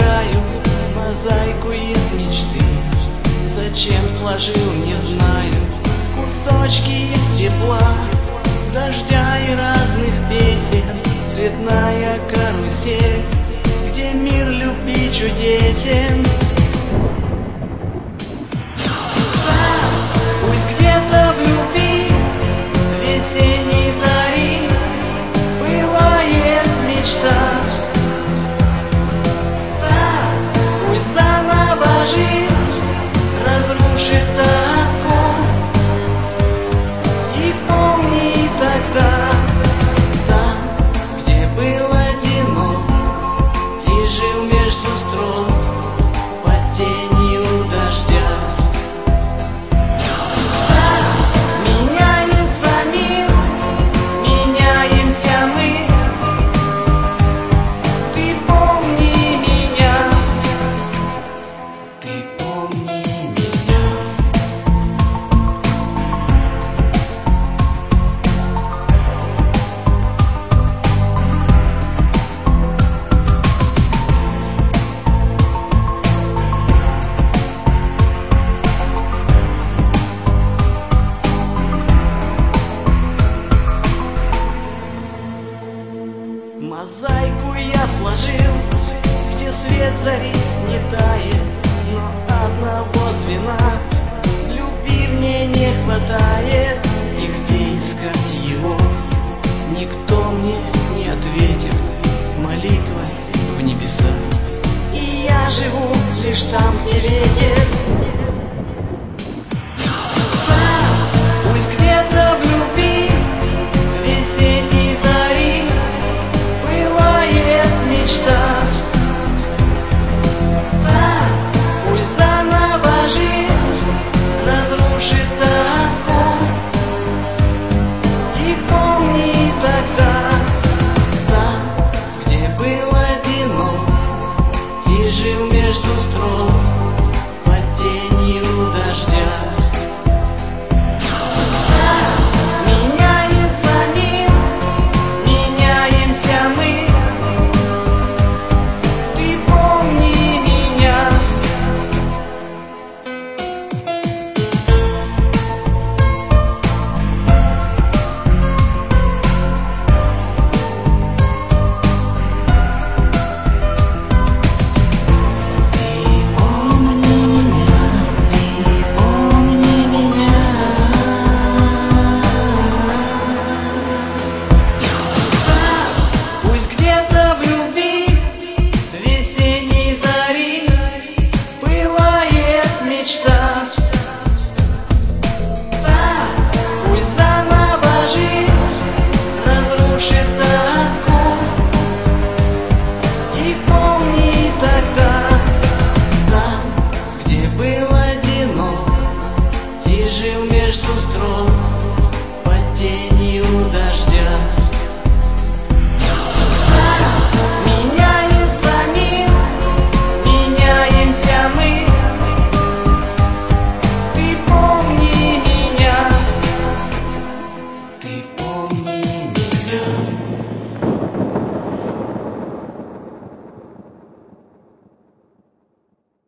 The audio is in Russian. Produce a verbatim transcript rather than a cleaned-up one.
собираю мозаику из мечты. Зачем сложил, не знаю, кусочки из тепла, дождя и разных песен. Цветная карусель, где мир любви чудесен. Там, пусть где-то в любви весенней зари пылает мечта. Там, пусть заново жизнь разрушит тоску. И помни тогда, там, где был одинок и жил между строк под тенью дождя. Там меняется мир, меняемся мы. Ты помни меня, ты помни меня. Мозаику я сложил, где свет зари не тает, но одного звена любви мне не хватает. И где искать его, никто мне не ответит молитвой в небеса. И я живу лишь там, где ветер. Там, пусть где-то в любви весенней зари пылает мечта. Так, пусть заново жизнь разрушит тоску. И помни тогда, там, где был одинок и жил между строк под тенью дождя. Так, меняется мир, меняемся мы. Ты помни меня. Ты помни меня, ты помни меня. Там, пусть где-то в любви весенней зари пылает мечта. Так, пусть заново жизнь разрушит тоску. И помни тогда, там, где был одинок и жил между строк под тенью дождя. Так, меняется мир, меняемся мы. Ты помни меня, ты